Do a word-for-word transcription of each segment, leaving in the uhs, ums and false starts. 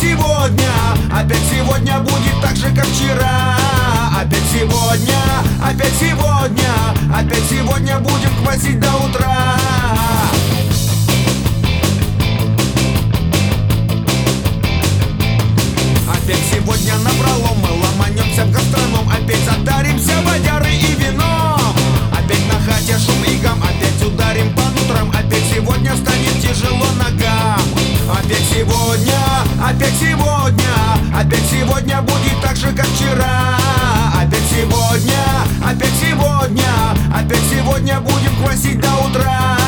сегодня, опять сегодня будет так же, как вчера. Опять сегодня, опять сегодня, опять сегодня будем квасить до утра. Опять сегодня напролом мы ломанемся в гастроном, опять затаримся водярой и вином. Опять на хате шум и гам, опять ударим по нутрам, опять сегодня станет тяжело ногам. Опять сегодня, опять сегодня, опять сегодня будет так же, как вчера. Опять сегодня, опять сегодня, опять сегодня будем квасить до утра.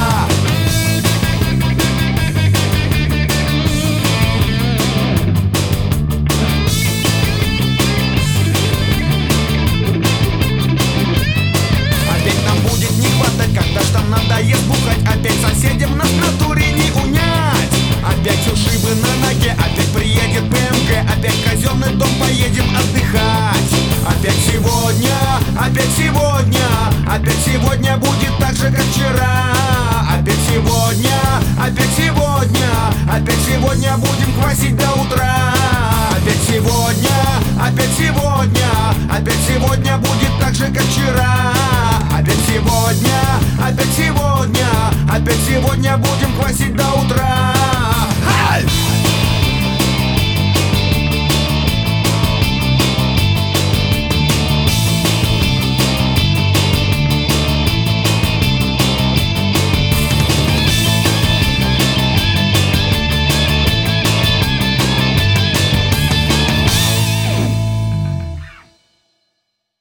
Когда ж там надоест бухать, опять соседям нас в натуре не унять. Опять ушибы на ноге, опять приедет БМГ, опять в казенный дом поедем отдыхать. Опять сегодня, опять сегодня, опять сегодня будет так же, как вчера. Опять сегодня, опять сегодня, опять сегодня будем квасить до утра. Опять сегодня, опять сегодня, опять сегодня будет так же, как вчера. Опять сегодня, опять сегодня, опять сегодня будем квасить до утра.